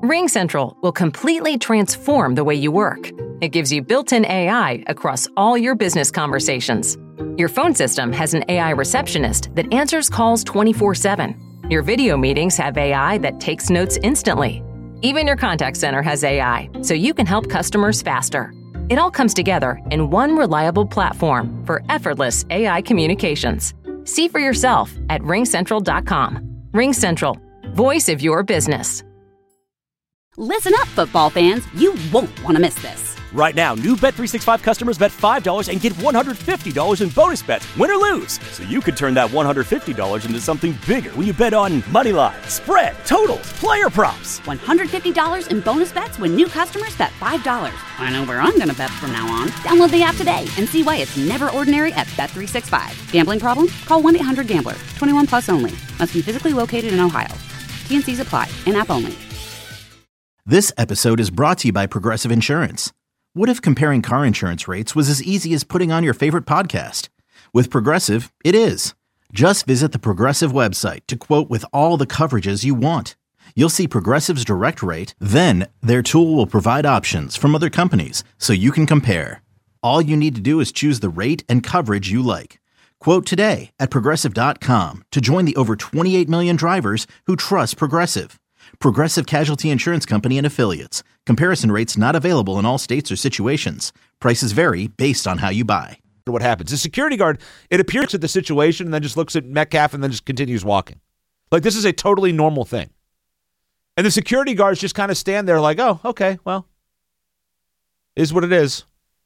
RingCentral will completely transform the way you work. It gives you built-in AI across all your business conversations. Your phone system has an AI receptionist that answers calls 24/7. Your video meetings have AI that takes notes instantly. Even your contact center has AI, so you can help customers faster. It all comes together in one reliable platform for effortless AI communications. See for yourself at ringcentral.com. RingCentral, voice of your business. Listen up, football fans. You won't want to miss this. Right now, new Bet365 customers bet $5 and get $150 in bonus bets, win or lose. So you could turn that $150 into something bigger when you bet on moneyline, spread, totals, player props. $150 in bonus bets when new customers bet $5. I know where I'm going to bet from now on. Download the app today and see why it's never ordinary at Bet365. Gambling problem? Call 1-800-GAMBLER. 21 plus only. Must be physically located in Ohio. T&Cs apply. In-app only. This episode is brought to you by Progressive Insurance. What if comparing car insurance rates was as easy as putting on your favorite podcast? With Progressive, it is. Just visit the Progressive website to quote with all the coverages you want. You'll see Progressive's direct rate, then their tool will provide options from other companies so you can compare. All you need to do is choose the rate and coverage you like. Quote today at Progressive.com to join the over 28 million drivers who trust Progressive. Progressive Casualty Insurance Company and Affiliates. Comparison rates not available in all states or situations. Prices vary based on how you buy. What happens? The security guard, it appears at the situation and then just looks at Metcalf and then just continues walking. Like, this is a totally normal thing. And the security guards just kind of stand there like, oh, okay, well, is what it is.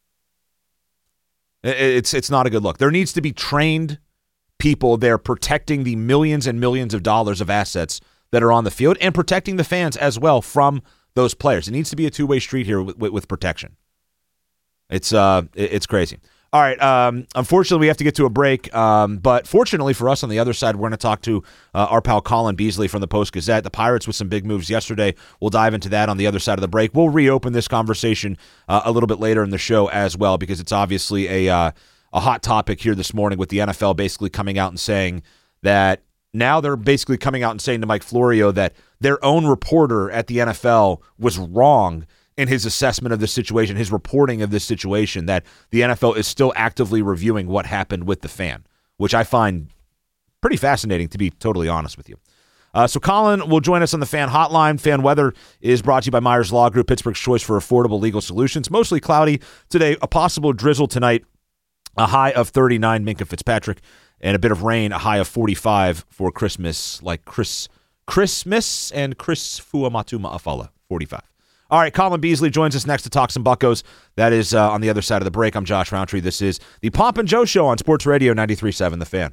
It's not a good look. There needs to be trained people there protecting the millions and millions of dollars of assets that are on the field and protecting the fans as well from those players. It needs to be a two-way street here with protection. It's crazy. All right. Unfortunately, we have to get to a break. But fortunately for us on the other side, we're going to talk to our pal Colin Beasley from the Post-Gazette. The Pirates with some big moves yesterday. We'll dive into that on the other side of the break. We'll reopen this conversation a little bit later in the show as well because it's obviously a hot topic here this morning with the NFL basically coming out and saying that now they're basically coming out and saying to Mike Florio that their own reporter at the NFL was wrong in his assessment of the situation, his reporting of this situation, that the NFL is still actively reviewing what happened with the fan, which I find pretty fascinating, to be totally honest with you. So Colin will join us on the Fan Hotline. Fan Weather is brought to you by Myers Law Group, Pittsburgh's choice for affordable legal solutions. Mostly cloudy today, a possible drizzle tonight, a high of 39, Minka Fitzpatrick, and a bit of rain, a high of 45 for Christmas, like Christmas and Chris Fuamatuma Afala, 45. All right, Colin Beasley joins us next to talk some Buccos. That is on the other side of the break. I'm Josh Roundtree. This is the Pomp and Joe Show on Sports Radio 93.7 The Fan.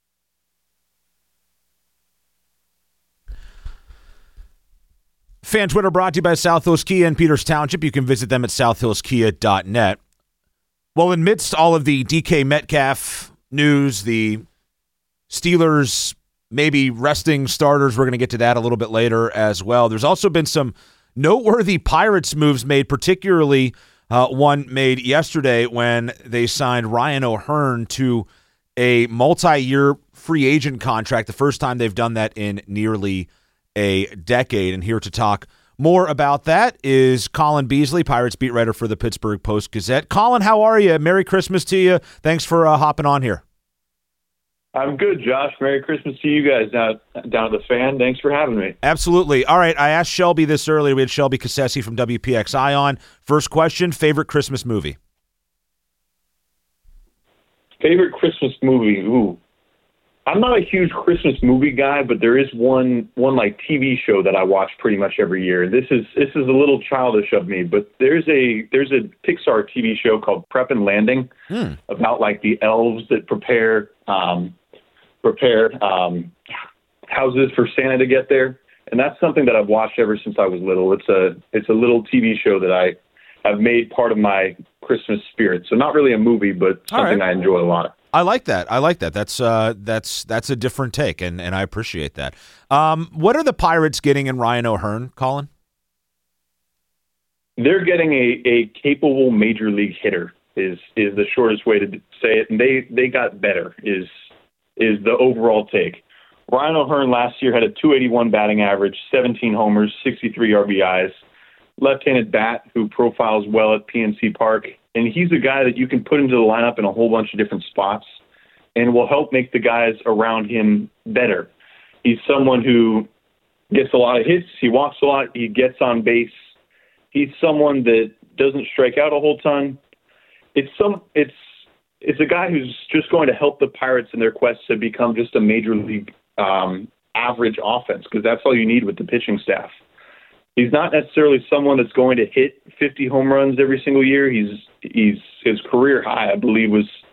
Fan Twitter brought to you by South Hills Kia in Peters Township. You can visit them at southhillskia.net. Well, amidst all of the DK Metcalf news, the Steelers maybe resting starters, we're going to get to that a little bit later as well. There's also been some noteworthy Pirates moves made, particularly one made yesterday when they signed Ryan O'Hearn to a multi-year free agent contract, the first time they've done that in nearly a decade. And here to talk more about that is Colin Beasley, Pirates beat writer for the Pittsburgh Post-Gazette. Colin, how are you? Merry Christmas to you. Thanks for hopping on here. I'm good, Josh. Merry Christmas to you guys down at the Fan. Thanks for having me. Absolutely. All right, I asked Shelby this earlier. We had Shelby Cassesi from WPXI on. First question, favorite Christmas movie? Favorite Christmas movie? Ooh. I'm not a huge Christmas movie guy, but there is one like TV show that I watch pretty much every year. This is a little childish of me, but there's a Pixar TV show called Prep and Landing about like the elves that prepare houses for Santa to get there, and that's something that I've watched ever since I was little. It's a little TV show that I have made part of my Christmas spirit. So not really a movie, but something I enjoy a lot. I like that. That's a different take, and I appreciate that. What are the Pirates getting in Ryan O'Hearn, Colin? They're getting a capable major league hitter is the shortest way to say it, and they got better is the overall take. Ryan O'Hearn last year had a .281 batting average, 17 homers, 63 RBIs, left-handed bat who profiles well at PNC Park. And he's a guy that you can put into the lineup in a whole bunch of different spots and will help make the guys around him better. He's someone who gets a lot of hits. He walks a lot. He gets on base. He's someone that doesn't strike out a whole ton. It's a guy who's just going to help the Pirates in their quest to become just a major league average offense, because that's all you need with the pitching staff. He's not necessarily someone that's going to hit 50 home runs every single year. His career high, I believe,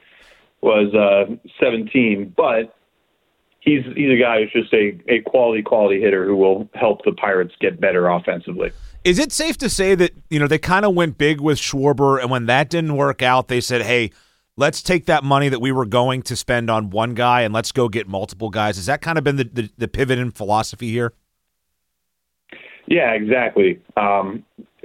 was 17, but he's a guy who's just a quality hitter who will help the Pirates get better offensively. Is it safe to say that, they kind of went big with Schwarber, and when that didn't work out, they said, hey, let's take that money that we were going to spend on one guy and let's go get multiple guys? Has that kind of been the pivot in philosophy here? Yeah, exactly. I'm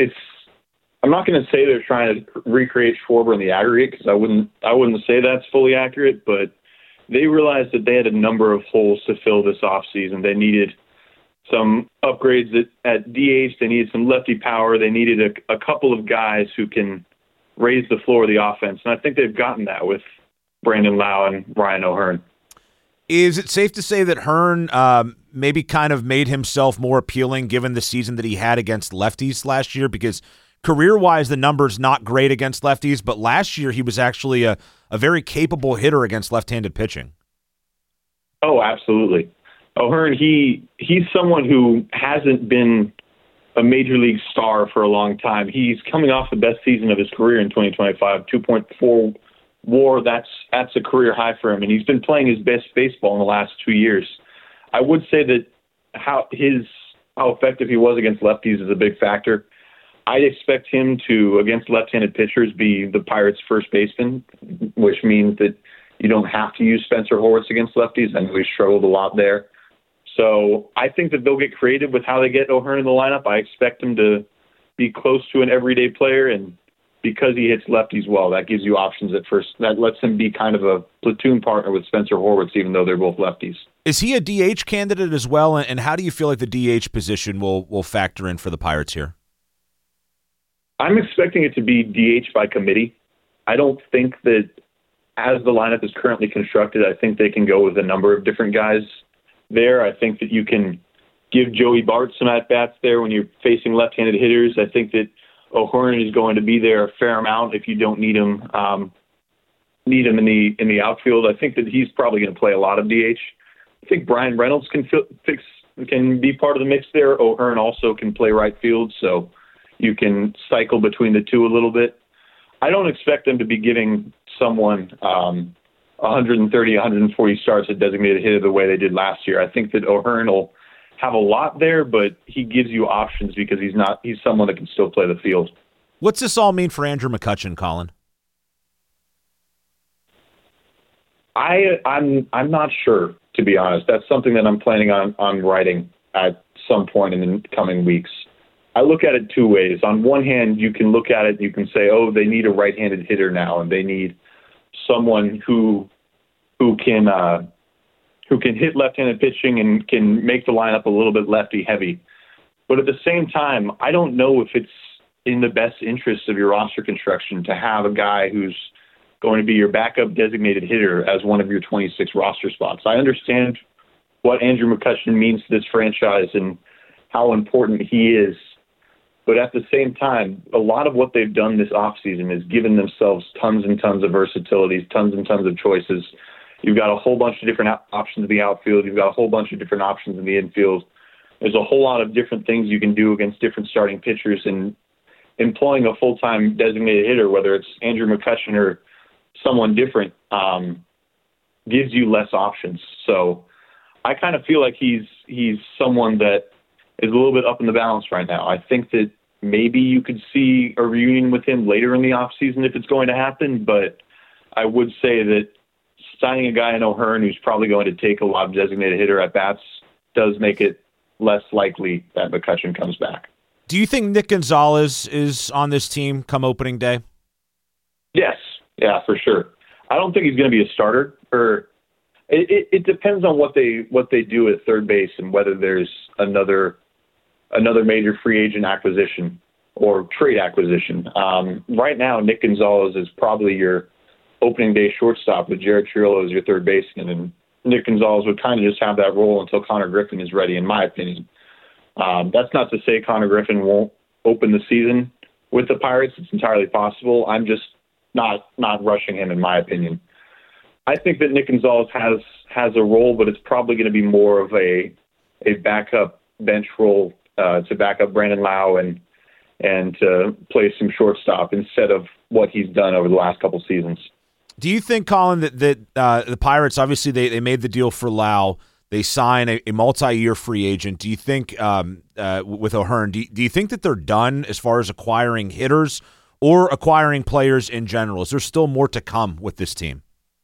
not going to say they're trying to recreate Schwarber in the aggregate, because I wouldn't say that's fully accurate, but they realized that they had a number of holes to fill this offseason. They needed some upgrades at DH. They needed some lefty power. They needed a couple of guys who can raise the floor of the offense, and I think they've gotten that with Brandon Lau and Ryan O'Hearn. Is it safe to say that Hearn maybe kind of made himself more appealing given the season that he had against lefties last year? Because career-wise, the number's not great against lefties, but last year he was actually a very capable hitter against left-handed pitching. Oh, absolutely. O'Hearn, he's someone who hasn't been a major league star for a long time. He's coming off the best season of his career in 2025, 2.4 WAR. That's a career high for him, and he's been playing his best baseball in the last 2 years. I would say that how effective he was against lefties is a big factor. I'd expect him to, against left-handed pitchers, be the Pirates' first baseman, which means that you don't have to use Spencer Horwitz against lefties. I know he struggled a lot there. So I think that they'll get creative with how they get O'Hearn in the lineup. I expect him to be close to an everyday player, and because he hits lefties well, that gives you options at first. That lets him be kind of a platoon partner with Spencer Horwitz, even though they're both lefties. Is he a DH candidate as well, and how do you feel like the DH position will factor in for the Pirates here? I'm expecting it to be DH by committee. I don't think that, as the lineup is currently constructed, I think they can go with a number of different guys there. I think that you can give Joey Bart some at-bats there when you're facing left-handed hitters. I think that O'Hearn is going to be there a fair amount if you don't need him in the outfield. I think that he's probably going to play a lot of DH. I think Brian Reynolds can be part of the mix there. O'Hearn also can play right field, so you can cycle between the two a little bit. I don't expect them to be giving someone 130, 140 starts at designated hitter the way they did last year. I think that O'Hearn will have a lot there, but he gives you options because he's someone that can still play the field. What's this all mean for Andrew McCutchen, Colin? I'm not sure, to be honest. That's something that I'm planning on writing at some point in the coming weeks. I look at it two ways. On one hand, you can look at it and you can say, oh, they need a right-handed hitter now, and they need someone who can hit left-handed pitching and can make the lineup a little bit lefty-heavy. But at the same time, I don't know if it's in the best interest of your roster construction to have a guy who's going to be your backup designated hitter as one of your 26 roster spots. I understand what Andrew McCutchen means to this franchise and how important he is. But at the same time, a lot of what they've done this offseason is given themselves tons and tons of versatilities, tons and tons of choices. You've got a whole bunch of different options in the outfield. You've got a whole bunch of different options in the infield. There's a whole lot of different things you can do against different starting pitchers, and employing a full-time designated hitter, whether it's Andrew McCutchen or someone different, gives you less options. So I kind of feel like he's someone that is a little bit up in the balance right now. I think that maybe you could see a reunion with him later in the offseason if it's going to happen, but I would say that signing a guy in O'Hearn who's probably going to take a lot of designated hitter at-bats does make it less likely that McCutchen comes back. Do you think Nick Gonzalez is on this team come opening day? Yes. Yeah, for sure. I don't think he's going to be a starter, or It depends on what they do at third base and whether there's another major free agent acquisition or trade acquisition. Right now, Nick Gonzalez is probably your opening day shortstop with Jared Chirillo as your third baseman, and Nick Gonzalez would kind of just have that role until Connor Griffin is ready, in my opinion. That's not to say Connor Griffin won't open the season with the Pirates. It's entirely possible. I'm just not rushing him, in my opinion. I think that Nick Gonzalez has a role, but it's probably going to be more of a backup bench role to back up Brandon Lau and to play some shortstop instead of what he's done over the last couple seasons. Do you think, Colin, that the Pirates, obviously they made the deal for Lau, they sign a multi-year free agent. Do you think with O'Hearn, do you think that they're done as far as acquiring hitters or acquiring players in general? Is there still more to come with this team?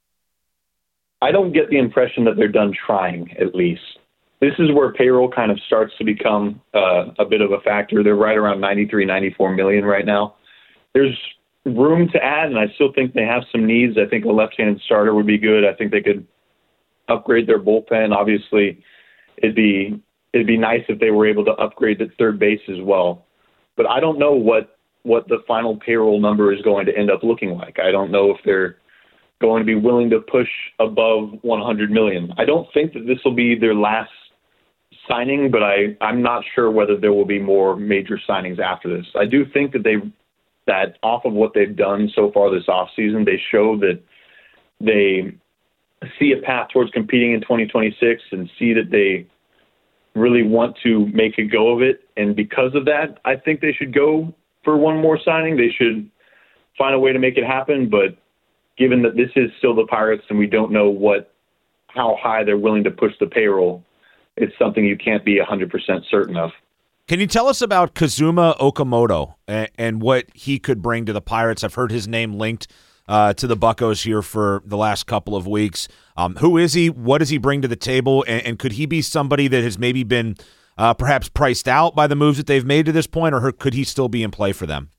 I don't get the impression that they're done trying, at least. This is where payroll kind of starts to become a bit of a factor. They're right around $93-94 million right now. There's room to add, and I still think they have some needs. I think a left-handed starter would be good. I think they could upgrade their bullpen. Obviously, it'd be nice if they were able to upgrade the third base as well. But I don't know what the final payroll number is going to end up looking like. I don't know if they're going to be willing to push above $100 million. I don't think that this will be their last signing, but I'm not sure whether there will be more major signings after this. I do think that off of what they've done so far this offseason, they show that they see a path towards competing in 2026 and see that they really want to make a go of it. And because of that, I think they should go for one more signing. They should find a way to make it happen. But given that this is still the Pirates and we don't know how high they're willing to push the payroll, it's something you can't be 100% certain of. Can you tell us about Kazuma Okamoto and what he could bring to the Pirates? I've heard his name linked to the Buccos here for the last couple of weeks. Who is he? What does he bring to the table? And could he be somebody that has maybe been perhaps priced out by the moves that they've made to this point, or could he still be in play for them?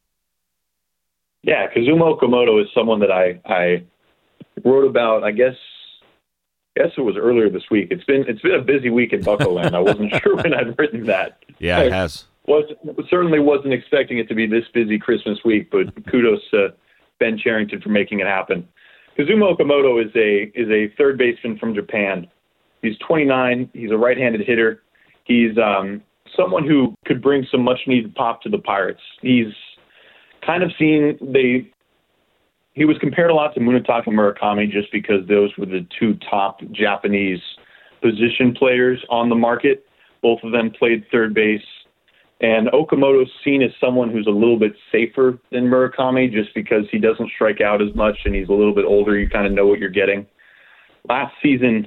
Yeah, Kazuma Okamoto is someone that I wrote about, I guess it was earlier this week. It's been a busy week in Bucco Land. I wasn't sure when I'd written that. Yeah, it has. Certainly wasn't expecting it to be this busy Christmas week, but kudos to Ben Cherington for making it happen. Kazuma Okamoto is a third baseman from Japan. He's 29. He's a right-handed hitter. He's someone who could bring some much-needed pop to the Pirates. He's kind of he was compared a lot to Munetaka Murakami just because those were the two top Japanese position players on the market. Both of them played third base. And Okamoto's seen as someone who's a little bit safer than Murakami just because he doesn't strike out as much and he's a little bit older. You kind of know what you're getting. Last season,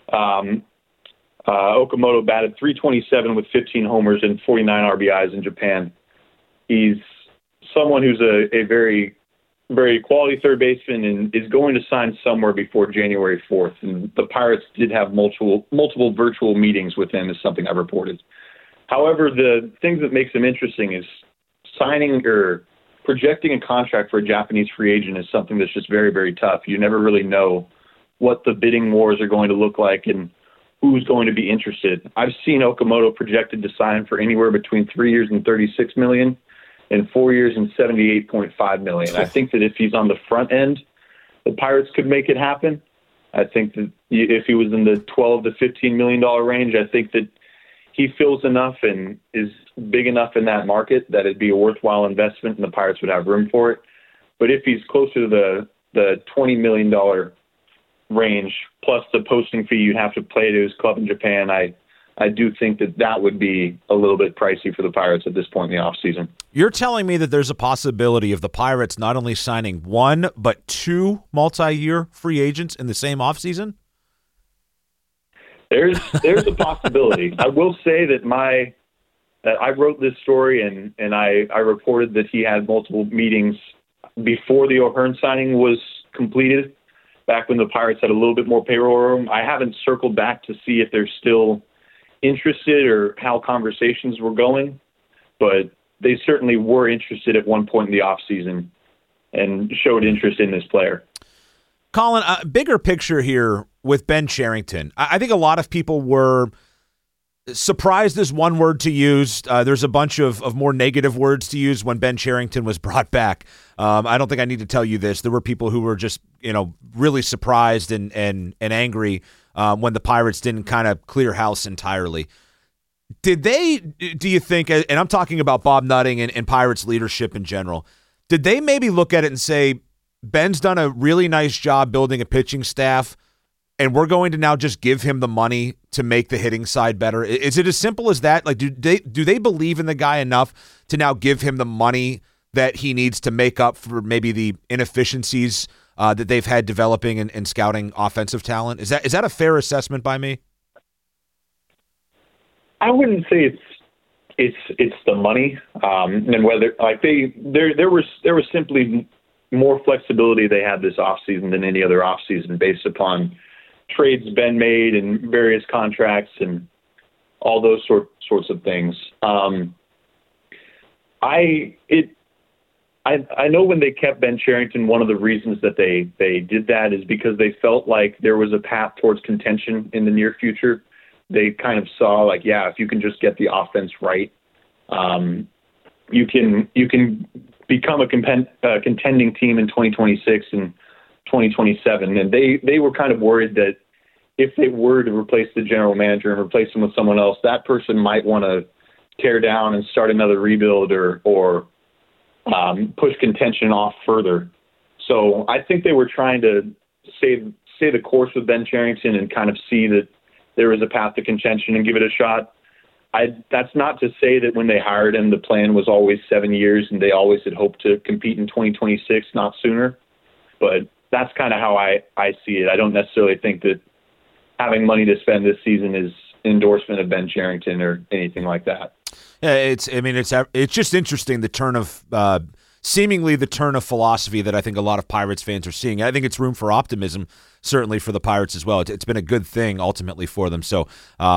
Okamoto batted .327 with 15 homers and 49 RBIs in Japan. He's someone who's a very, very quality third baseman and is going to sign somewhere before January 4th. And the Pirates did have multiple virtual meetings with him, is something I've reported. However, the things that makes him interesting is signing or projecting a contract for a Japanese free agent is something that's just very, very tough. You never really know what the bidding wars are going to look like and who's going to be interested. I've seen Okamoto projected to sign for anywhere between 3 years and $36 million and 4 years and $78.5 million. I think that if he's on the front end, the Pirates could make it happen. I think that if he was in the $12 to $15 million range, I think that he fills enough and is big enough in that market that it'd be a worthwhile investment and the Pirates would have room for it. But if he's closer to the $20 million range, plus the posting fee you'd have to play to his club in Japan, I do think that would be a little bit pricey for the Pirates at this point in the offseason. You're telling me that there's a possibility of the Pirates not only signing one, but two multi-year free agents in the same offseason? There's a possibility. I will say that I wrote this story and I reported that he had multiple meetings before the O'Hearn signing was completed, back when the Pirates had a little bit more payroll room. I haven't circled back to see if they're still interested or how conversations were going, but they certainly were interested at one point in the offseason and showed interest in this player. Colin, bigger picture here. with Ben Cherington. I think a lot of people were surprised is one word to use. There's a bunch of more negative words to use when Ben Cherington was brought back. I don't think I need to tell you this. There were people who were just, really surprised and angry when the Pirates didn't kind of clear house entirely. Do you think, and I'm talking about Bob Nutting and Pirates leadership in general, did they maybe look at it and say, Ben's done a really nice job building a pitching staff, and we're going to now just give him the money to make the hitting side better? Is it as simple as that? Like, do they believe in the guy enough to now give him the money that he needs to make up for maybe the inefficiencies that they've had developing and scouting offensive talent? Is that a fair assessment by me? I wouldn't say it's the money, and whether there was simply more flexibility they had this offseason than any other offseason based upon trades Ben made and various contracts and all those sorts of things. I know when they kept Ben Cherington, one of the reasons that they did that is because they felt like there was a path towards contention in the near future. They kind of saw if you can just get the offense right, you can become a contending team in 2026 and 2027. And they were kind of worried that if they were to replace the general manager and replace him with someone else, that person might want to tear down and start another rebuild or push contention off further. So I think they were trying to stay the course with Ben Cherington and kind of see that there was a path to contention and give it a shot. That's not to say that when they hired him, the plan was always 7 years and they always had hoped to compete in 2026, not sooner. But that's kind of how I see it. I don't necessarily think that having money to spend this season is endorsement of Ben Cherington or anything like that. Yeah, it's just interesting seemingly the turn of philosophy that I think a lot of Pirates fans are seeing. I think it's room for optimism, certainly for the Pirates as well. It's been a good thing ultimately for them. So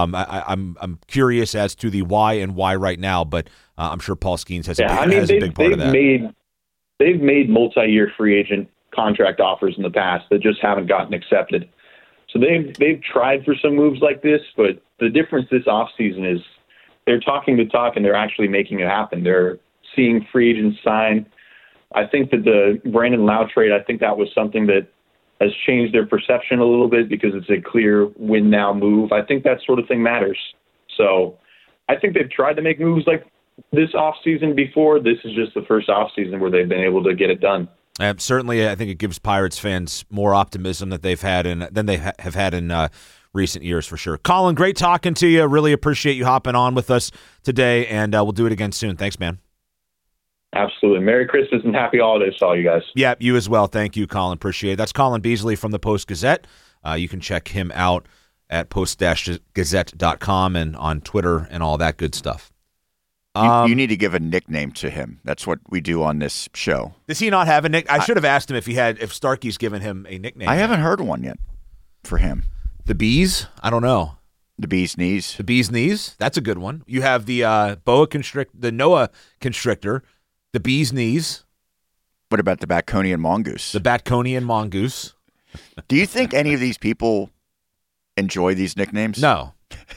I'm curious as to the why and why right now, but I'm sure Paul Skeens has a big part of that. They've made multi-year free agent contract offers in the past that just haven't gotten accepted. So they've tried for some moves like this, but the difference this offseason is they're talking the talk and they're actually making it happen. They're seeing free agents sign. I think that the Brandon Lau trade, I think that was something that has changed their perception a little bit because it's a clear win-now move. I think that sort of thing matters. So I think they've tried to make moves like this offseason before. This is just the first offseason where they've been able to get it done. Certainly, I think it gives Pirates fans more optimism that they've had than they have had in recent years for sure. Colin, great talking to you. Really appreciate you hopping on with us today, and we'll do it again soon. Thanks, man. Absolutely. Merry Christmas and happy holidays to all you guys. Yeah, you as well. Thank you, Colin. Appreciate it. That's Colin Beasley from the Post-Gazette. You can check him out at post-gazette.com and on Twitter and all that good stuff. You need to give a nickname to him. That's what we do on this show. Does he not have a nickname? I should have asked him if Starkey's given him a nickname. I haven't heard one yet for him. The Bees? I don't know. The Bee's Knees. The Bee's Knees? That's a good one. You have the the Noah Constrictor, the Bee's Knees. What about the Batconian Mongoose? The Batconian Mongoose. Do you think any of these people enjoy these nicknames? No.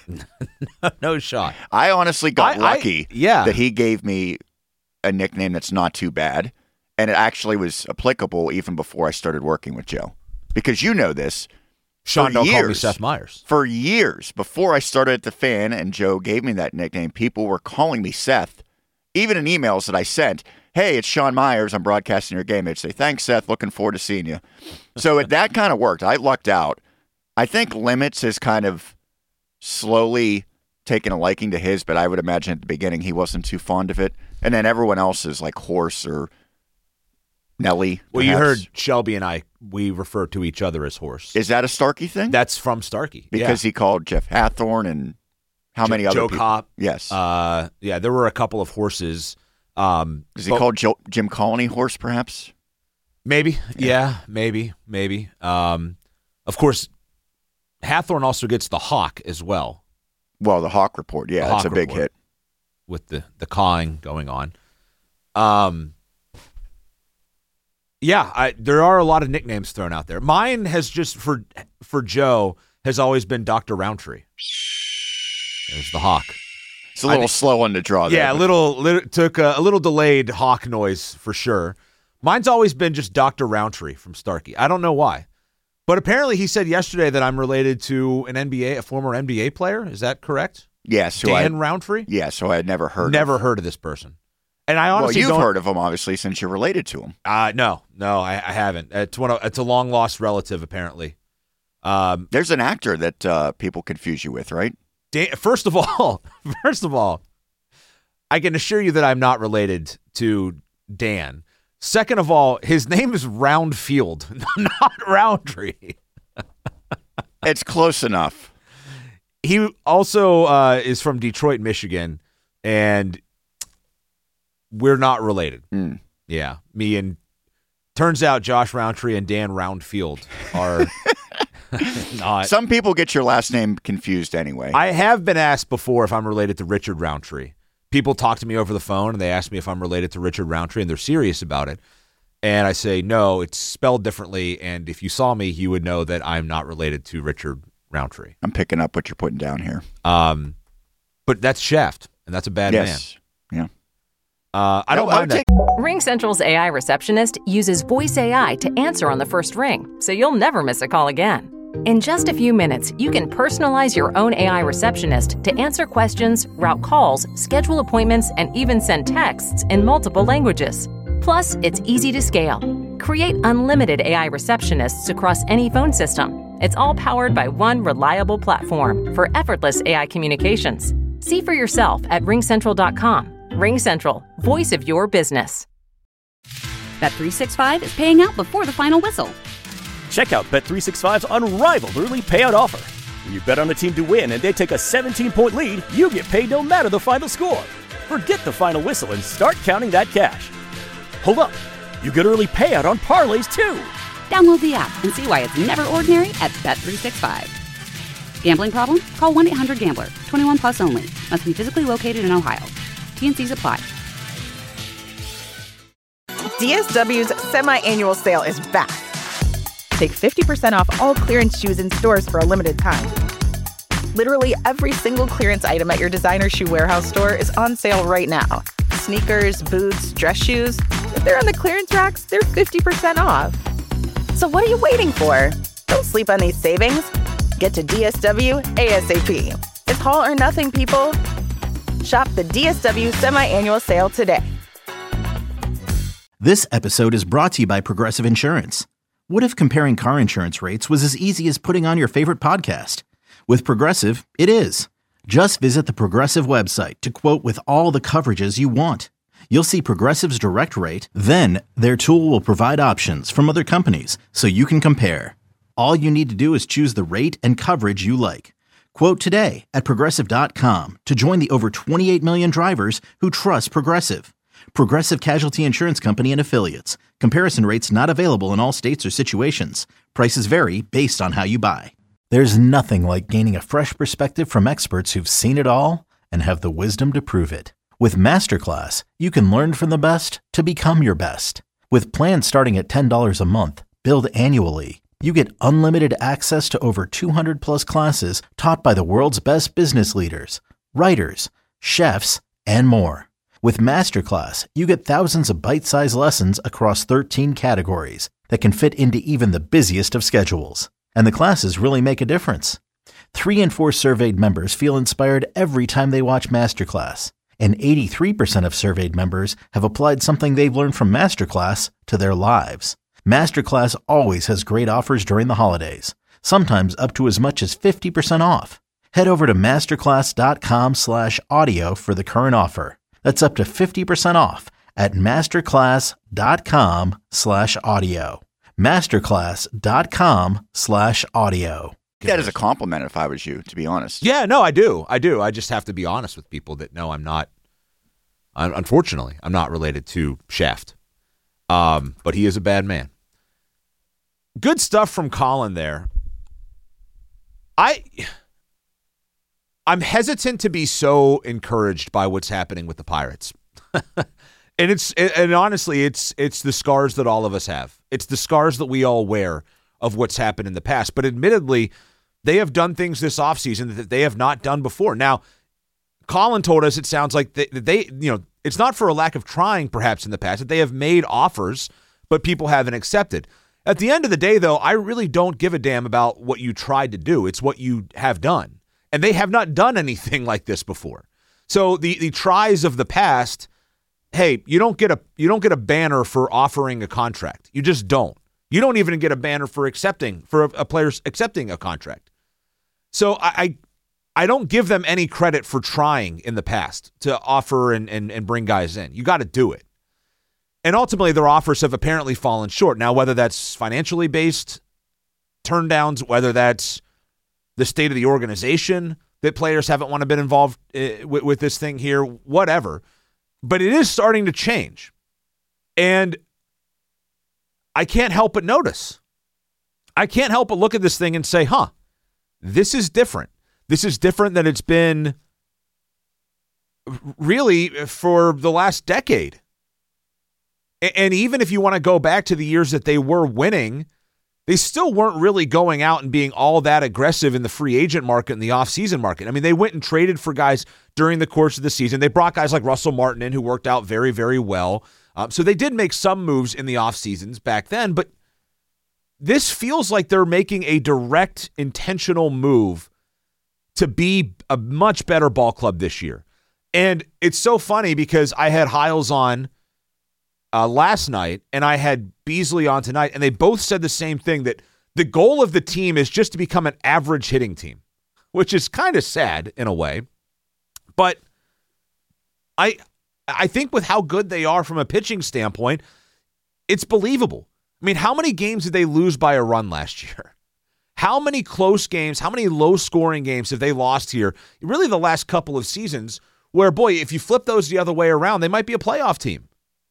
No shot. I honestly got lucky that he gave me a nickname that's not too bad, and it actually was applicable even before I started working with Joe. Because you know this. Sean, don't call me Seth Meyers. For years, before I started at the Fan and Joe gave me that nickname, people were calling me Seth. Even in emails that I sent, hey, it's Sean Meyers, I'm broadcasting your game. They'd say, thanks, Seth, looking forward to seeing you. So that kind of worked. I lucked out. I think Limits has kind of slowly taken a liking to his, but I would imagine at the beginning he wasn't too fond of it. And then everyone else is like Horse or Nelly. Perhaps. Well, you heard Shelby and we refer to each other as Horse. Is that a Starkey thing? That's from Starkey. Because he called Jeff Hathorn and how many other Joe people? Kopp. Yes. There were a couple of horses. Does he call Jim Colony Horse, perhaps? Maybe. Yeah, maybe. Of course, Hathorn also gets the Hawk as well. Well, the Hawk Report. Yeah, that's a big hit. With the cawing going on. Yeah, there are a lot of nicknames thrown out there. Mine has just, for Joe, has always been Dr. Roundtree. There's the hawk. It's a little slow on the draw there. Yeah, took a little delayed hawk noise for sure. Mine's always been just Dr. Roundtree from Starkey. I don't know why. But apparently he said yesterday that I'm related to a former NBA player. Is that correct? Yes. Dan Roundtree? Yes, who I had never heard of. Never heard of this person. And I honestly you've heard of him, obviously, since you're related to him. No, I haven't. It's a long-lost relative, apparently. There's an actor that people confuse you with, right? First of all, I can assure you that I'm not related to Dan. Second of all, his name is Roundfield, not Roundtree. It's close enough. He also is from Detroit, Michigan, and we're not related. Yeah, me and turns out Josh Roundtree and Dan Roundfield are not. Some people get your last name confused anyway. I have been asked before if I'm related to Richard Roundtree. People talk to me over the phone and they ask me if I'm related to Richard Roundtree, and they're serious about it. And I say, no, it's spelled differently, and if you saw me, you would know that I'm not related to Richard Roundtree. I'm picking up what you're putting down here. But that's Shaft, and that's a bad man. Yeah. I don't mind that. RingCentral's AI receptionist uses voice AI to answer on the first ring, so you'll never miss a call again. In just a few minutes, you can personalize your own AI receptionist to answer questions, route calls, schedule appointments, and even send texts in multiple languages. Plus, it's easy to scale. Create unlimited AI receptionists across any phone system. It's all powered by one reliable platform for effortless AI communications. See for yourself at ringcentral.com. RingCentral, voice of your business. Bet365 is paying out before the final whistle. Check out Bet365's unrivaled early payout offer. When you bet on a team to win and they take a 17-point lead, you get paid no matter the final score. Forget the final whistle and start counting that cash. Hold up. You get early payout on parlays, too. Download the app and see why it's never ordinary at Bet365. Gambling problem? Call 1-800-GAMBLER. 21 plus only. Must be physically located in Ohio. T&Cs apply. DSW's semi-annual sale is back. Take 50% off all clearance shoes in stores for a limited time. Literally every single clearance item at your designer shoe warehouse store is on sale right now. Sneakers, boots, dress shoes. If they're on the clearance racks, they're 50% off. So what are you waiting for? Don't sleep on these savings. Get to DSW ASAP. It's all or nothing, people. Shop the DSW semi-annual sale today. This episode is brought to you by Progressive Insurance. What if comparing car insurance rates was as easy as putting on your favorite podcast? With Progressive, it is. Just visit the Progressive website to quote with all the coverages you want. You'll see Progressive's direct rate, then their tool will provide options from other companies so you can compare. All you need to do is choose the rate and coverage you like. Quote today at Progressive.com to join the over 28 million drivers who trust Progressive. Progressive Casualty Insurance Company and Affiliates. Comparison rates not available in all states or situations. Prices vary based on how you buy. There's nothing like gaining a fresh perspective from experts who've seen it all and have the wisdom to prove it. With Masterclass, you can learn from the best to become your best. With plans starting at $10 a month, billed annually, you get unlimited access to over 200 plus classes taught by the world's best business leaders, writers, chefs, and more. With Masterclass, you get thousands of bite-sized lessons across 13 categories that can fit into even the busiest of schedules. And the classes really make a difference. 3 in 4 surveyed members feel inspired every time they watch Masterclass. And 83% of surveyed members have applied something they've learned from Masterclass to their lives. Masterclass always has great offers during the holidays, sometimes up to as much as 50% off. Head over to masterclass.com/audio for the current offer. That's up to 50% off at masterclass.com/audio. Masterclass.com/audio. That is a compliment if I was you, to be honest. Yeah, no, I do. I just have to be honest with people that no, I'm not. Unfortunately, I'm not related to Shaft. But he is a bad man. Good stuff from Colin there. I'm hesitant to be so encouraged by what's happening with the Pirates. And honestly, it's the scars that all of us have. It's the scars that we all wear of what's happened in the past. But admittedly, they have done things this offseason that they have not done before. Now, Colin told us it sounds like they it's not for a lack of trying perhaps in the past, that they have made offers, but people haven't accepted. At the end of the day, though, I really don't give a damn about what you tried to do. It's what you have done. And they have not done anything like this before. So the tries of the past, hey, you don't get a banner for offering a contract. You just don't. You don't even get a banner for a player's accepting a contract. So I don't give them any credit for trying in the past to offer and bring guys in. You got to do it. And ultimately, their offers have apparently fallen short. Now, whether that's financially based turndowns, whether that's the state of the organization, that players haven't want to been involved with this thing here, whatever. But it is starting to change. And I can't help but notice. I can't help but look at this thing and say, this is different. This is different than it's been really for the last decade. And even if you want to go back to the years that they were winning, they still weren't really going out and being all that aggressive in the free agent market and the offseason market. I mean, they went and traded for guys during the course of the season. They brought guys like Russell Martin in who worked out very, very well. So they did make some moves in the offseasons back then, but this feels like they're making a direct, intentional move to be a much better ball club this year. And it's so funny because I had Hiles on last night, and I had Beasley on tonight, and they both said the same thing, that the goal of the team is just to become an average hitting team, which is kind of sad in a way. But I think with how good they are from a pitching standpoint, it's believable. I mean, how many games did they lose by a run last year? How many close games, how many low-scoring games have they lost here, really the last couple of seasons, where, boy, if you flip those the other way around, they might be a playoff team.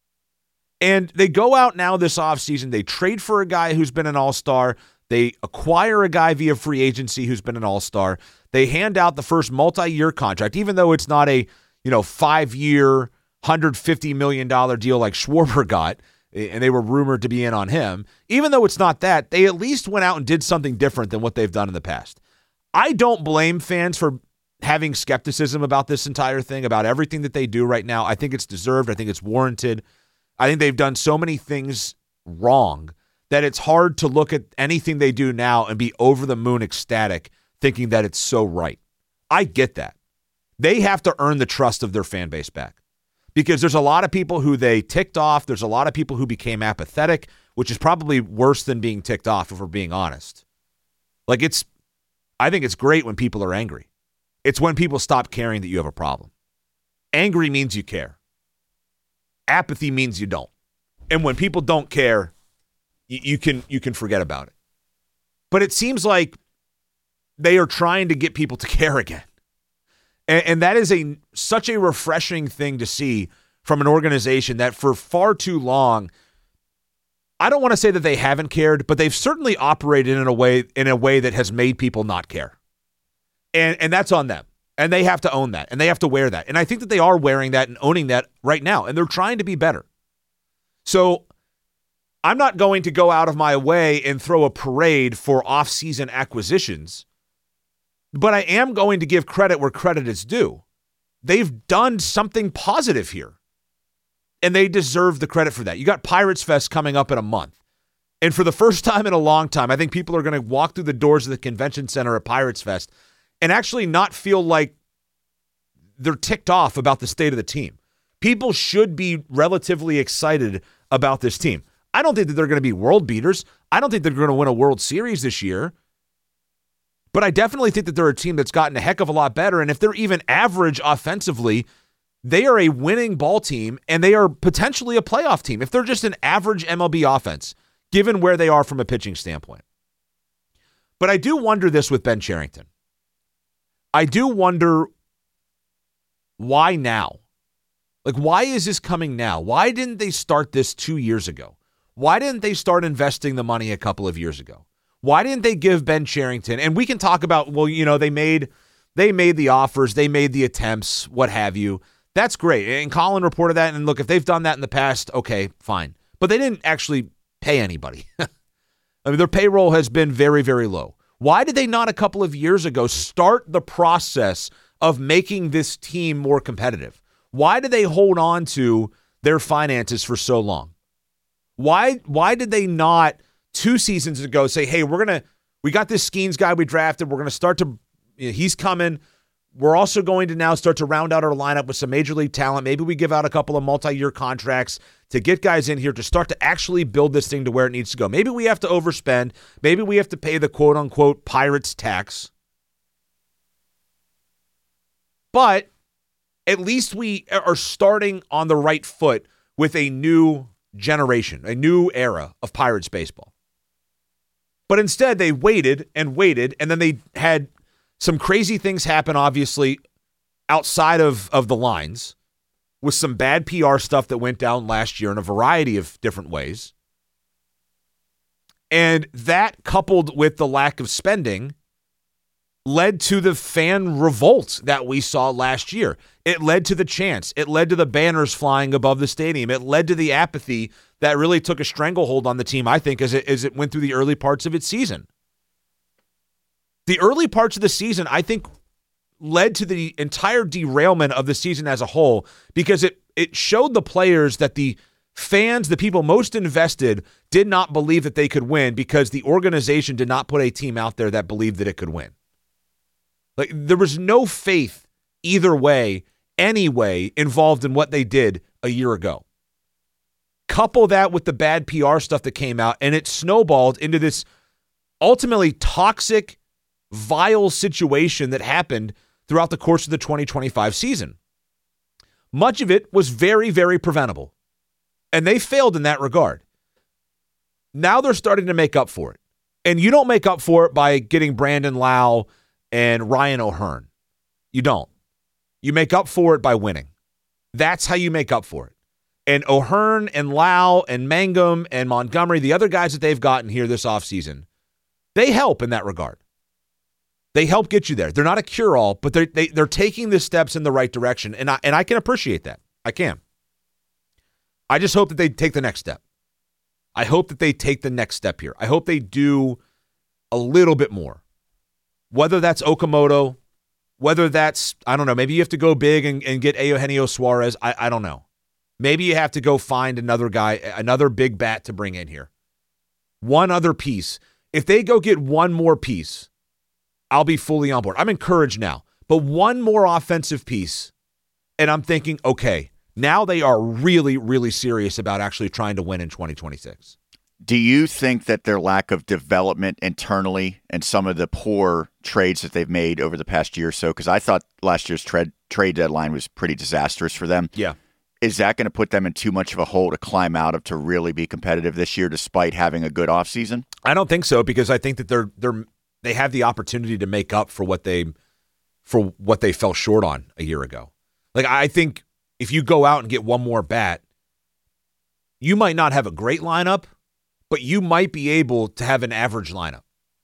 And they go out now this offseason, they trade for a guy who's been an all-star, they acquire a guy via free agency who's been an all-star, they hand out the first multi-year contract, even though it's not a 5-year, $150 million deal like Schwarber got, and they were rumored to be in on him. Even though it's not that, they at least went out and did something different than what they've done in the past. I don't blame fans for having skepticism about this entire thing, about everything that they do right now. I think it's deserved. I think it's warranted. I think they've done so many things wrong that it's hard to look at anything they do now and be over the moon ecstatic thinking that it's so right. I get that. They have to earn the trust of their fan base back because there's a lot of people who they ticked off. There's a lot of people who became apathetic, which is probably worse than being ticked off if we're being honest. I think it's great when people are angry. It's when people stop caring that you have a problem. Angry means you care. Apathy means you don't. And when people don't care, you can forget about it. But it seems like they are trying to get people to care again. And that is such a refreshing thing to see from an organization that for far too long, I don't want to say that they haven't cared, but they've certainly operated in a way that has made people not care. And that's on them. And they have to own that, and they have to wear that. And I think that they are wearing that and owning that right now, and they're trying to be better. So I'm not going to go out of my way and throw a parade for off-season acquisitions, but I am going to give credit where credit is due. They've done something positive here, and they deserve the credit for that. You got Pirates Fest coming up in a month, and for the first time in a long time, I think people are going to walk through the doors of the convention center at Pirates Fest and actually not feel like they're ticked off about the state of the team. People should be relatively excited about this team. I don't think that they're going to be world beaters. I don't think they're going to win a World Series this year. But I definitely think that they're a team that's gotten a heck of a lot better. And if they're even average offensively, they are a winning ball team, and they are potentially a playoff team if they're just an average MLB offense, given where they are from a pitching standpoint. But I do wonder this with Ben Cherington. I do wonder why now? Like, why is this coming now? Why didn't they start this 2 years ago? Why didn't they start investing the money a couple of years ago? Why didn't they give Ben Cherington? And we can talk about, well, they made the offers, they made the attempts, what have you. That's great. And Colin reported that. And look, if they've done that in the past, okay, fine. But they didn't actually pay anybody. I mean, their payroll has been very, very low. Why did they not a couple of years ago start the process of making this team more competitive? Why did they hold on to their finances for so long? Why did they not 2 seasons ago say, hey, we got this Skeens guy we drafted. We're going to start to, he's coming. We're also going to now start to round out our lineup with some major league talent. Maybe we give out a couple of multi-year contracts to get guys in here to start to actually build this thing to where it needs to go. Maybe we have to overspend. Maybe we have to pay the quote-unquote Pirates tax. But at least we are starting on the right foot with a new generation, a new era of Pirates baseball. But instead, they waited, and then they had some crazy things happen, obviously, outside of the lines, with some bad PR stuff that went down last year in a variety of different ways. And that, coupled with the lack of spending, led to the fan revolt that we saw last year. It led to the chants. It led to the banners flying above the stadium. It led to the apathy that really took a stranglehold on the team, I think, as it went through the early parts of its season. The early parts of the season, I think, led to the entire derailment of the season as a whole, because it showed the players that the fans, the people most invested, did not believe that they could win because the organization did not put a team out there that believed that it could win. Like, there was no faith either way, anyway, involved in what they did a year ago. Couple that with the bad PR stuff that came out, and it snowballed into this ultimately toxic, vile situation that happened throughout the course of the 2025 season. Much of it was very, very preventable, and they failed in that regard. Now they're starting to make up for it, and you don't make up for it by getting Brandon Lau and Ryan O'Hearn. You don't. You make up for it by winning. That's how you make up for it. And O'Hearn and Lau and Mangum and Montgomery, the other guys that they've gotten here this offseason, they help in that regard. They help get you there. They're not a cure-all, but they're taking the steps in the right direction, and I can appreciate that. I can. I just hope that they take the next step. I hope that they take the next step here. I hope they do a little bit more. Whether that's Okamoto, whether that's, I don't know, maybe you have to go big and get Eugenio Suarez. I don't know. Maybe you have to go find another guy, another big bat to bring in here. One other piece. If they go get one more piece, I'll be fully on board. I'm encouraged now. But one more offensive piece, and I'm thinking, okay, now they are really, really serious about actually trying to win in 2026. Do you think that their lack of development internally and some of the poor trades that they've made over the past year or so, because I thought last year's trade deadline was pretty disastrous for them. Yeah. Is that going to put them in too much of a hole to climb out of to really be competitive this year despite having a good offseason? I don't think so, because I think that they have the opportunity to make up for what they fell short on a year ago. Like, I think if you go out and get one more bat, you might not have a great lineup, but you might be able to have an average lineup.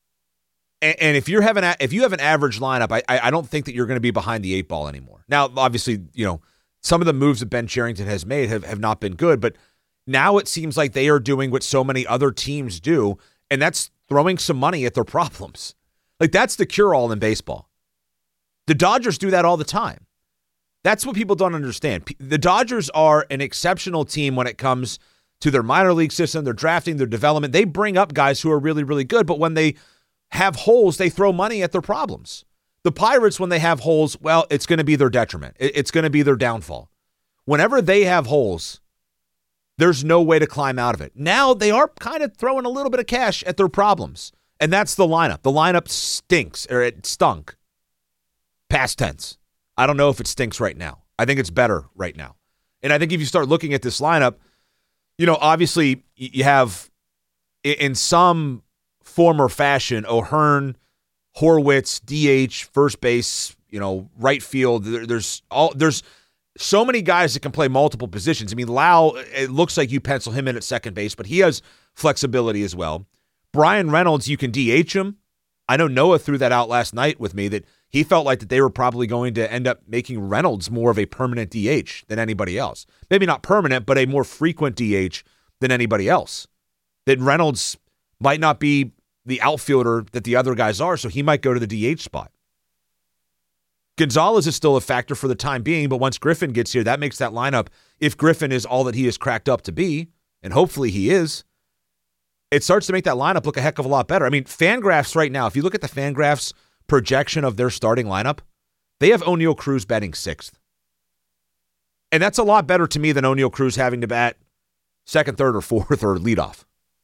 And if you have an average lineup, I don't think that you're going to be behind the 8 ball anymore. Now, obviously, some of the moves that Ben Cherington has made have not been good, but now it seems like they are doing what so many other teams do, and that's throwing some money at their problems. Like, that's the cure-all in baseball. The Dodgers do that all the time. That's what people don't understand. The Dodgers are an exceptional team when it comes to their minor league system, their drafting, their development. They bring up guys who are really, really good, but when they have holes, they throw money at their problems. The Pirates, when they have holes, well, it's going to be their detriment. It's going to be their downfall. Whenever they have holes, there's no way to climb out of it. Now they are kind of throwing a little bit of cash at their problems, and that's the lineup. The lineup stinks, or it stunk. Past tense. I don't know if it stinks right now. I think it's better right now. And I think if you start looking at this lineup, obviously you have, in some form or fashion, O'Hearn, Horwitz, DH, first base, right field. There's so many guys that can play multiple positions. I mean, Lau, it looks like you pencil him in at second base, but he has flexibility as well. Brian Reynolds, you can DH him. I know Noah threw that out last night with me that He felt like that they were probably going to end up making Reynolds more of a permanent DH than anybody else. Maybe not permanent, but a more frequent DH than anybody else. That Reynolds might not be the outfielder that the other guys are, so he might go to the DH spot. Gonzalez is still a factor for the time being, but once Griffin gets here, that makes that lineup, if Griffin is all that he is cracked up to be, and hopefully he is, it starts to make that lineup look a heck of a lot better. I mean, Fangraphs right now, if you look at the Fangraphs projection of their starting lineup, they have O'Neal Cruz batting 6th. And that's a lot better to me than O'Neal Cruz having to bat 2nd, 3rd, or 4th or leadoff.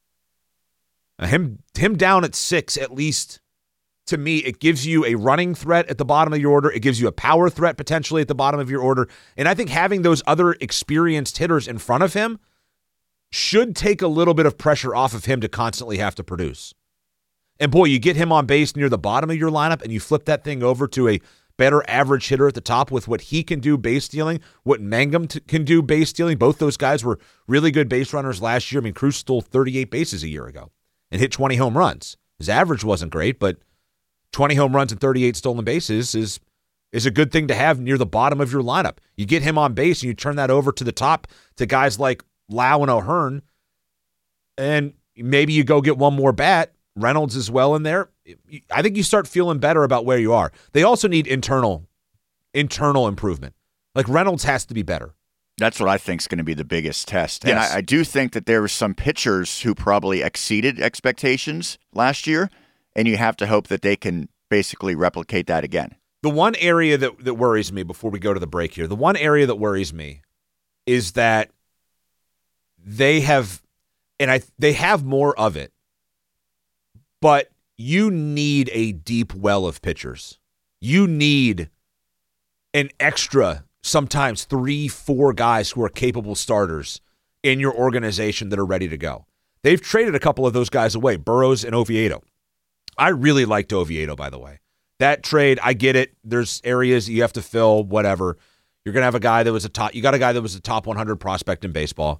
Him down at 6, at least, to me, it gives you a running threat at the bottom of your order. It gives you a power threat potentially at the bottom of your order. And I think having those other experienced hitters in front of him should take a little bit of pressure off of him to constantly have to produce. And boy, you get him on base near the bottom of your lineup and you flip that thing over to a better average hitter at the top with what he can do base stealing, what Mangum can do base stealing. Both those guys were really good base runners last year. I mean, Cruz stole 38 bases a year ago and hit 20 home runs. His average wasn't great, but 20 home runs and 38 stolen bases is a good thing to have near the bottom of your lineup. You get him on base and you turn that over to the top to guys like Lau and O'Hearn, and maybe you go get one more bat. Reynolds as well in there. I think you start feeling better about where you are. They also need internal improvement. Like Reynolds has to be better. That's what I think is going to be the biggest test. Yes. And I do think that there were some pitchers who probably exceeded expectations last year, and you have to hope that they can basically replicate that again. The one area that worries me before we go to the break here, the one area that worries me is that they have more of it, but you need a deep well of pitchers. You need an extra, sometimes 3-4 guys who are capable starters in your organization that are ready to go. They've traded a couple of those guys away, Burrows and Oviedo. I really liked Oviedo, by the way. That trade, I get it. There's areas you have to fill, whatever. You're going to have a guy that was you got a guy that was a top 100 prospect in baseball.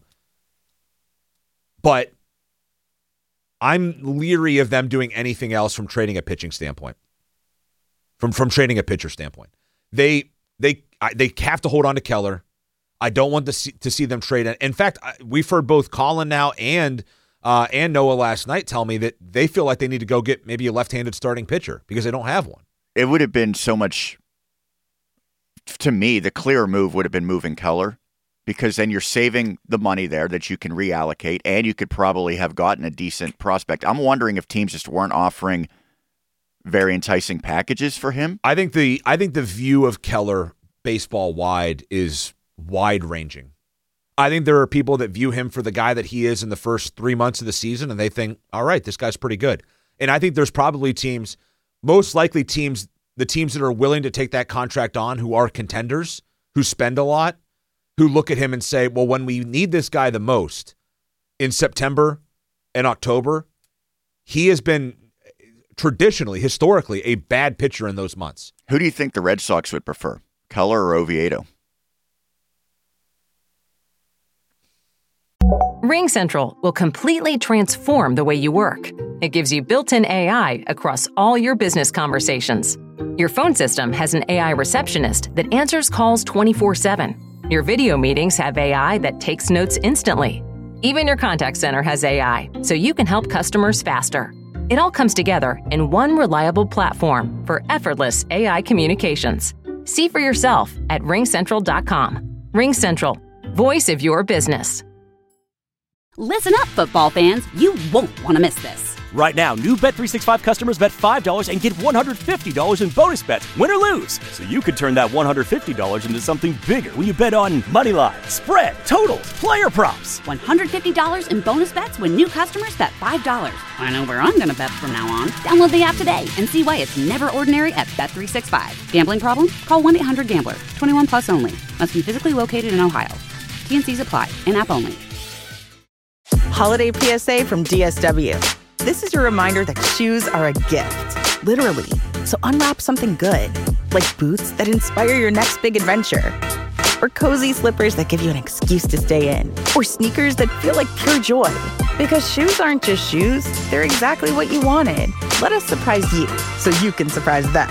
But I'm leery of them doing anything else from trading a pitching standpoint. From trading a pitcher standpoint. They have to hold on to Keller. I don't want to see them trade. In fact, we've heard both Colin now and Noah last night tell me that they feel like they need to go get maybe a left-handed starting pitcher because they don't have one. It would have been so much, to me, the clearer move would have been moving Keller, because then you're saving the money there that you can reallocate, and you could probably have gotten a decent prospect. I'm wondering if teams just weren't offering very enticing packages for him. I think the view of Keller baseball wide is wide ranging. I think there are people that view him for the guy that he is in the first 3 months of the season, and they think, all right, this guy's pretty good. And I think there's probably teams, most likely teams, the teams that are willing to take that contract on, who are contenders, who spend a lot, who look at him and say, well, when we need this guy the most in September and October, he has been traditionally, historically, a bad pitcher in those months. Who do you think the Red Sox would prefer, Keller or Oviedo? RingCentral will completely transform the way you work. It gives you built-in AI across all your business conversations. Your phone system has an AI receptionist that answers calls 24/7. Your video meetings have AI that takes notes instantly. Even your contact center has AI, so you can help customers faster. It all comes together in one reliable platform for effortless AI communications. See for yourself at ringcentral.com. RingCentral, voice of your business. Listen up, football fans. You won't want to miss this. Right now, new Bet365 customers bet $5 and get $150 in bonus bets, win or lose. So you could turn that $150 into something bigger when you bet on money line, spread, totals, player props. $150 in bonus bets when new customers bet $5. I know where I'm going to bet from now on. Download the app today and see why it's never ordinary at Bet365. Gambling problem? Call 1-800-GAMBLER. 21 plus only. Must be physically located in Ohio. T&Cs apply. In-app only. Holiday PSA from DSW. This is your reminder that shoes are a gift, literally. So unwrap something good, like boots that inspire your next big adventure, or cozy slippers that give you an excuse to stay in, or sneakers that feel like pure joy. Because shoes aren't just shoes, they're exactly what you wanted. Let us surprise you so you can surprise them.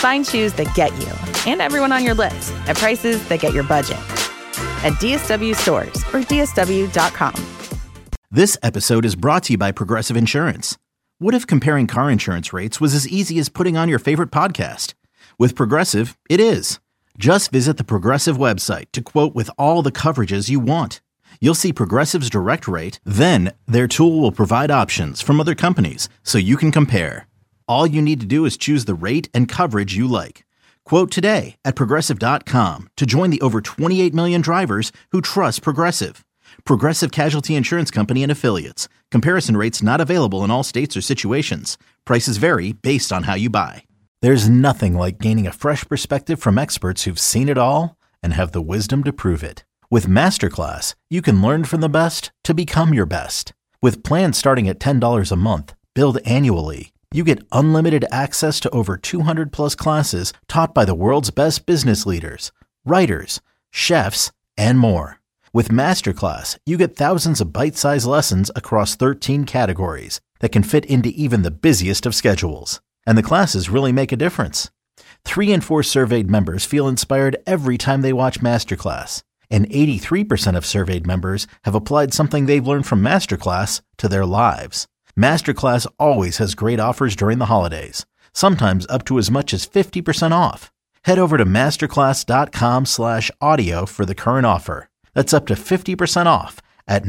Find shoes that get you and everyone on your list at prices that get your budget. At DSW stores or DSW.com. This episode is brought to you by Progressive Insurance. What if comparing car insurance rates was as easy as putting on your favorite podcast? With Progressive, it is. Just visit the Progressive website to quote with all the coverages you want. You'll see Progressive's direct rate, then their tool will provide options from other companies so you can compare. All you need to do is choose the rate and coverage you like. Quote today at Progressive.com to join the over 28 million drivers who trust Progressive. Progressive Casualty Insurance Company and Affiliates. Comparison rates not available in all states or situations. Prices vary based on how you buy. There's nothing like gaining a fresh perspective from experts who've seen it all and have the wisdom to prove it. With Masterclass, you can learn from the best to become your best. With plans starting at $10 a month, billed annually, you get unlimited access to over 200 plus classes taught by the world's best business leaders, writers, chefs, and more. With Masterclass, you get thousands of bite-sized lessons across 13 categories that can fit into even the busiest of schedules. And the classes really make a difference. 3 in 4 surveyed members feel inspired every time they watch Masterclass. And 83% of surveyed members have applied something they've learned from Masterclass to their lives. Masterclass always has great offers during the holidays, sometimes up to as much as 50% off. Head over to masterclass.com/audio for the current offer. That's up to 50% off at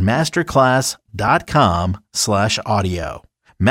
masterclass.com/audio.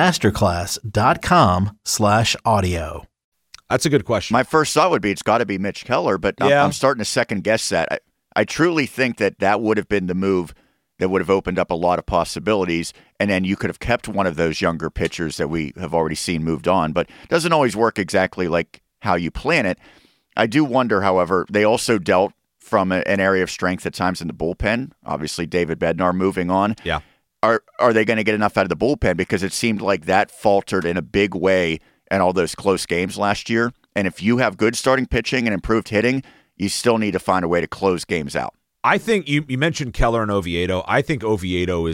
Masterclass.com/audio. That's a good question. My first thought would be it's got to be Mitch Keller, but I'm starting to second guess that. I truly think that would have been the move that would have opened up a lot of possibilities, and then you could have kept one of those younger pitchers that we have already seen moved on, but it doesn't always work exactly like how you plan it. I do wonder, however, they also dealt from an area of strength at times in the bullpen. Obviously, David Bednar moving on. Yeah. Are they going to get enough out of the bullpen? Because it seemed like that faltered in a big way in all those close games last year. And if you have good starting pitching and improved hitting, you still need to find a way to close games out. I think you mentioned Keller and Oviedo. I think Oviedo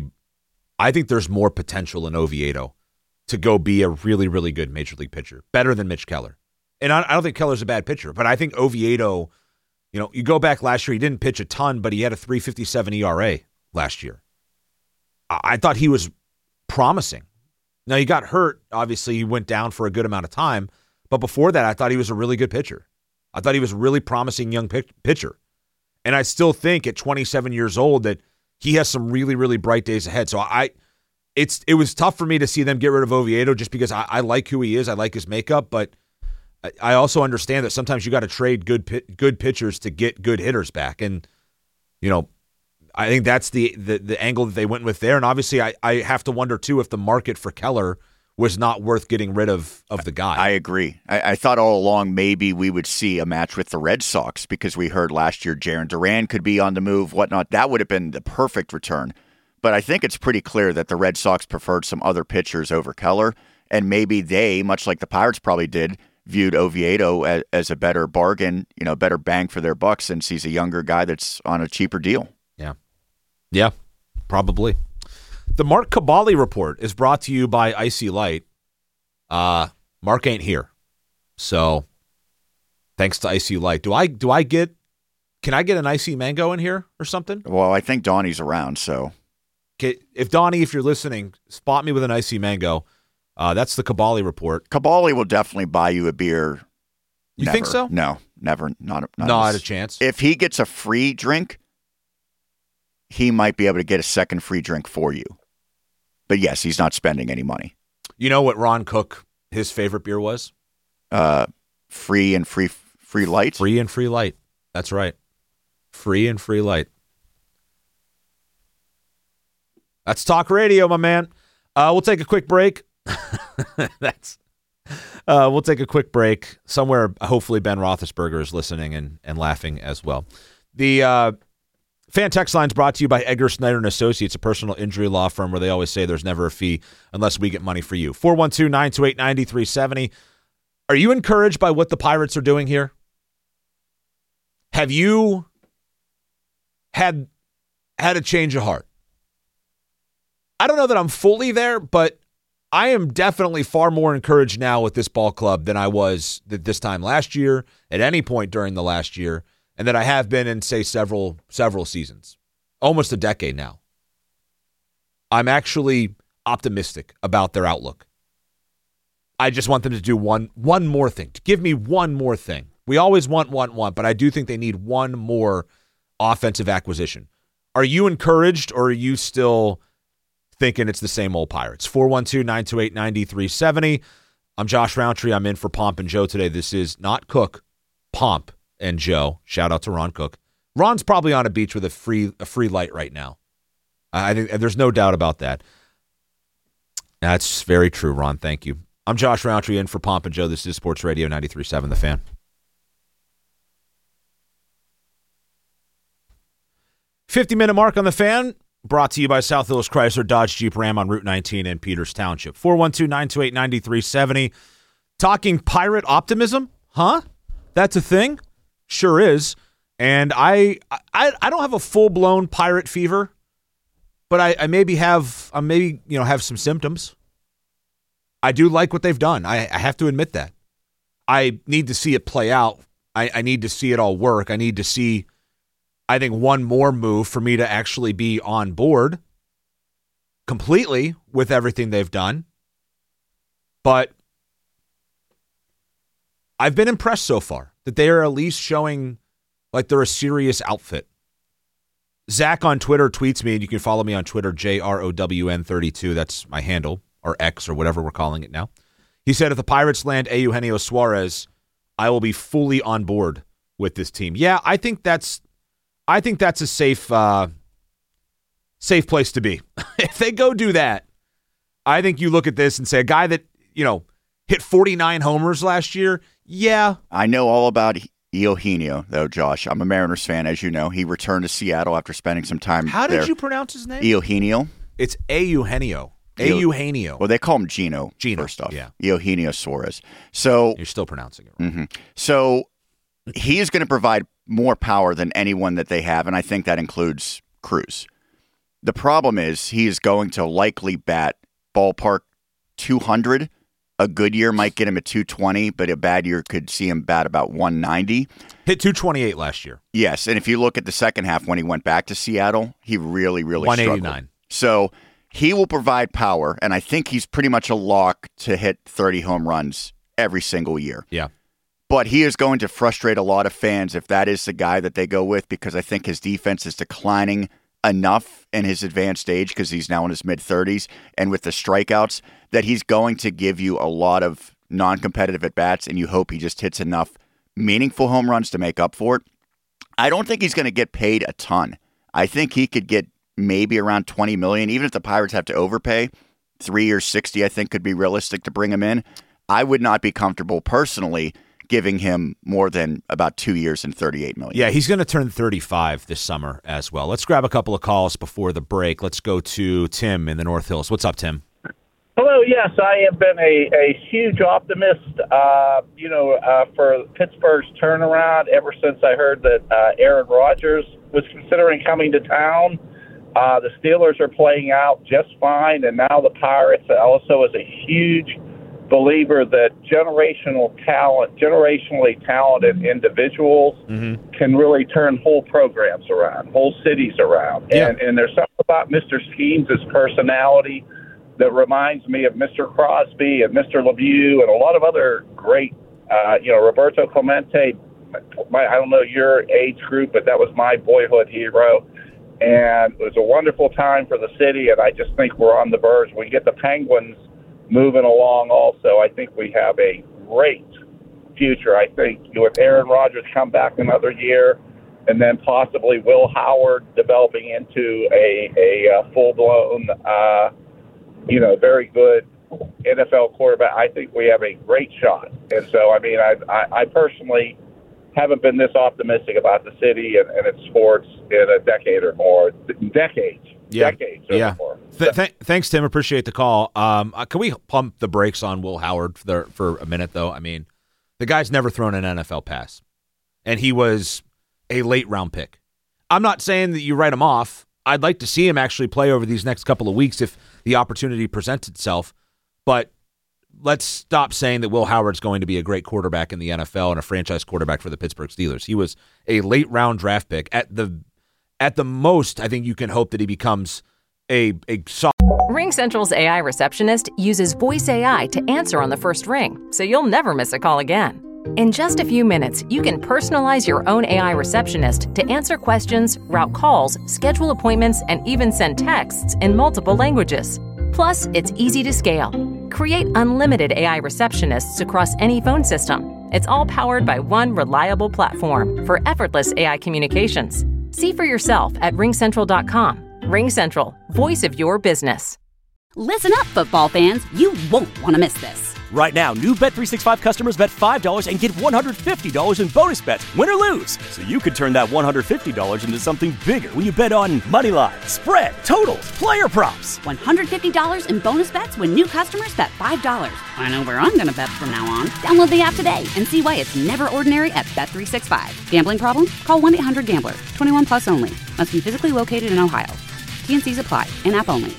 I think there's more potential in Oviedo to go be a really, really good major league pitcher, better than Mitch Keller. And I don't think Keller's a bad pitcher, but I think Oviedo, you go back last year, he didn't pitch a ton, but he had a 3.57 ERA last year. I thought he was promising. Now, he got hurt. Obviously, he went down for a good amount of time. But before that, I thought he was a really good pitcher. I thought he was a really promising young pitcher. And I still think at 27 years old that he has some really, really bright days ahead. So it was tough for me to see them get rid of Oviedo just because I like who he is. I like his makeup. But I also understand that sometimes you got to trade good pitchers to get good hitters back. And, I think that's the angle that they went with there. And obviously, I have to wonder, too, if the market for Keller was not worth getting rid of the guy. I agree. I thought all along maybe we would see a match with the Red Sox because we heard last year Jarren Duran could be on the move, whatnot. That would have been the perfect return. But I think it's pretty clear that the Red Sox preferred some other pitchers over Keller, and maybe they, much like the Pirates probably did, viewed Oviedo as a better bargain, better bang for their buck since he's a younger guy that's on a cheaper deal. Yeah, probably. The Mark Kaboly report is brought to you by Icy Light. Mark ain't here, so thanks to Icy Light. Can I get an Icy Mango in here or something? Well, I think Donnie's around, so. If Donnie, if you're listening, spot me with an Icy Mango. That's the Kaboly report. Kaboly will definitely buy you a beer. You think so? No, never. Not a chance. If he gets a free drink, he might be able to get a second free drink for you. But yes, he's not spending any money. You know what Ron Cook, his favorite beer was? Free and free light. Free and free light. That's right. Free and free light. That's talk radio, my man. We'll take a quick break. We'll take a quick break. Somewhere, hopefully, Ben Roethlisberger is listening and laughing as well. The Fan Text Line is brought to you by Edgar Snyder & Associates, a personal injury law firm where they always say there's never a fee unless we get money for you. 412-928-9370. Are you encouraged by what the Pirates are doing here? Have you had a change of heart? I don't know that I'm fully there, but I am definitely far more encouraged now with this ball club than I was at this time last year, at any point during the last year, and that I have been in, say, several seasons. Almost a decade now. I'm actually optimistic about their outlook. I just want them to do one more thing. To give me one more thing. We always want, but I do think they need one more offensive acquisition. Are you encouraged, or are you still thinking it's the same old Pirates? 412-928-9370. I'm Josh Roundtree. I'm in for Pomp and Joe today. This is not Cook, Pomp and Joe. Shout out to Ron Cook. Ron's probably on a beach with a free light right now. I think there's no doubt about that. That's very true, Ron. Thank you. I'm Josh Roundtree in for Pomp and Joe. This is Sports Radio 93.7 The Fan. 50-minute mark on The Fan, brought to you by South Hills Chrysler Dodge Jeep Ram on Route 19 in Peters Township. 412-928-9370. Talking Pirate optimism? Huh? That's a thing? Sure is. And I don't have a full-blown Pirate fever, but I maybe have some symptoms. I do like what they've done. I have to admit that. I need to see it play out. I need to see it all work. I need to see, I think, one more move for me to actually be on board completely with everything they've done. But I've been impressed so far that they are at least showing like they're a serious outfit. Zach on Twitter tweets me, and you can follow me on Twitter, JROWN32. That's my handle, or X, or whatever we're calling it now. He said, if the Pirates land Eugenio Suarez, I will be fully on board with this team. Yeah, I think that's a safe place to be. If they go do that, I think you look at this and say, a guy that, hit 49 homers last year, yeah. I know all about Eugenio, though, Josh. I'm a Mariners fan, as you know. He returned to Seattle after spending some time there. How did you pronounce his name? Eugenio. It's Eugenio. Eugenio. Well, they call him Gino, first off. Yeah. Eugenio Suarez. So you're still pronouncing it wrong. Mm-hmm. So he is going to provide more power than anyone that they have, and I think that includes Cruz. The problem is he is going to likely bat ballpark 200. A good year might get him at 220, but a bad year could see him bat about 190. Hit 228 last year. Yes, and if you look at the second half when he went back to Seattle, he really, really 189. struggled. So he will provide power, and I think he's pretty much a lock to hit 30 home runs every single year. Yeah. But he is going to frustrate a lot of fans if that is the guy that they go with, because I think his defense is declining enough in his advanced age, because he's now in his mid-30s, and with the strikeouts, that he's going to give you a lot of non-competitive at-bats, and you hope he just hits enough meaningful home runs to make up for it. I don't think he's going to get paid a ton. I think he could get maybe around $20 million, even if the Pirates have to overpay. 3 years, $60, I think, could be realistic to bring him in. I would not be comfortable personally giving him more than about 2 years and $38 million. Yeah, he's going to turn 35 this summer as well. Let's grab a couple of calls before the break. Let's go to Tim in the North Hills. What's up, Tim? Hello. Yes, I have been a huge optimist, for Pittsburgh's turnaround ever since I heard that Aaron Rodgers was considering coming to town. The Steelers are playing out just fine, and now the Pirates also is a huge believer that generationally talented individuals can really turn whole programs around, whole cities around. Yeah. And there's something about Mr. Schemes' personality that reminds me of Mr. Crosby and Mr. LeVue and a lot of other great, Roberto Clemente. I don't know your age group, but that was my boyhood hero. And it was a wonderful time for the city, and I just think we're on the verge. We get the Penguins moving along also. I think we have a great future. I think with Aaron Rodgers come back another year, and then possibly Will Howard developing into a full-blown, very good NFL quarterback, I think we have a great shot. And so, I personally haven't been this optimistic about the city and its sports in a decade or more. Decades or more. Thanks, Tim. Appreciate the call. Can we pump the brakes on Will Howard for a minute, though? I mean, the guy's never thrown an NFL pass, and he was a late-round pick. I'm not saying that you write him off. I'd like to see him actually play over these next couple of weeks if the opportunity presents itself. But let's stop saying that Will Howard's going to be a great quarterback in the NFL and a franchise quarterback for the Pittsburgh Steelers. He was a late-round draft pick. At the most, I think you can hope that he becomes a solid. RingCentral's AI receptionist uses voice AI to answer on the first ring, so you'll never miss a call again. In just a few minutes, you can personalize your own AI receptionist to answer questions, route calls, schedule appointments, and even send texts in multiple languages. Plus, it's easy to scale. Create unlimited AI receptionists across any phone system. It's all powered by one reliable platform for effortless AI communications. See for yourself at RingCentral.com. RingCentral, voice of your business. Listen up, football fans. You won't want to miss this. Right now, new Bet365 customers bet $5 and get $150 in bonus bets, win or lose. So you could turn that $150 into something bigger when you bet on moneyline, spread, totals, player props. $150 in bonus bets when new customers bet $5. I know where I'm going to bet from now on. Download the app today and see why it's never ordinary at Bet365. Gambling problem? Call 1-800-GAMBLER. 21 plus only. Must be physically located in Ohio. T&Cs apply. In-app only.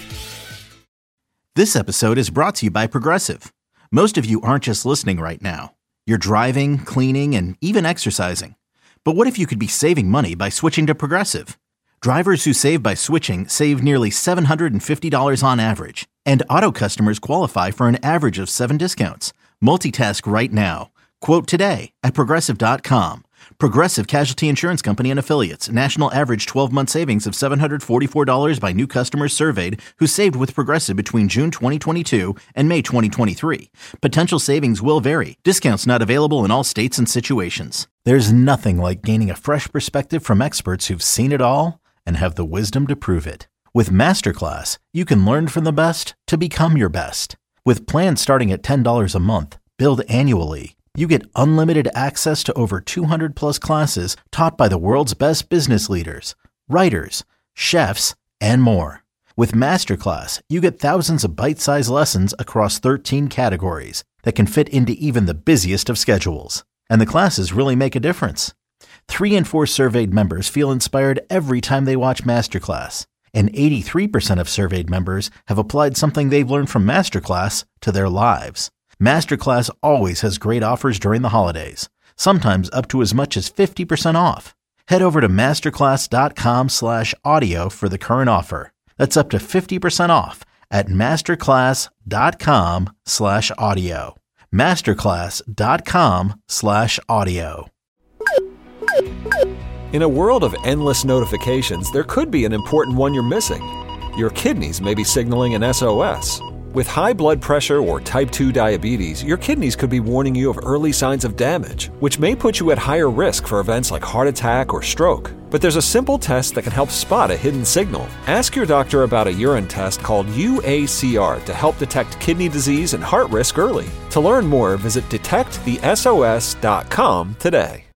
This episode is brought to you by Progressive. Most of you aren't just listening right now. You're driving, cleaning, and even exercising. But what if you could be saving money by switching to Progressive? Drivers who save by switching save nearly $750 on average. And auto customers qualify for an average of 7 discounts. Multitask right now. Quote today at Progressive.com. Progressive Casualty Insurance Company and Affiliates. National average 12-month savings of $744 by new customers surveyed who saved with Progressive between June 2022 and May 2023. Potential savings will vary. Discounts not available in all states and situations. There's nothing like gaining a fresh perspective from experts who've seen it all and have the wisdom to prove it. With Masterclass, you can learn from the best to become your best. With plans starting at $10 a month, billed annually, you get unlimited access to over 200 plus classes taught by the world's best business leaders, writers, chefs, and more. With Masterclass, you get thousands of bite-sized lessons across 13 categories that can fit into even the busiest of schedules. And the classes really make a difference. 3 in 4 surveyed members feel inspired every time they watch Masterclass. And 83% of surveyed members have applied something they've learned from Masterclass to their lives. Masterclass always has great offers during the holidays, sometimes up to as much as 50% off. Head over to masterclass.com/audio for the current offer. That's up to 50% off at masterclass.com/audio. masterclass.com/audio. In a world of endless notifications, there could be an important one you're missing. Your kidneys may be signaling an SOS. With high blood pressure or type 2 diabetes, your kidneys could be warning you of early signs of damage, which may put you at higher risk for events like heart attack or stroke. But there's a simple test that can help spot a hidden signal. Ask your doctor about a urine test called UACR to help detect kidney disease and heart risk early. To learn more, visit detectthesos.com today.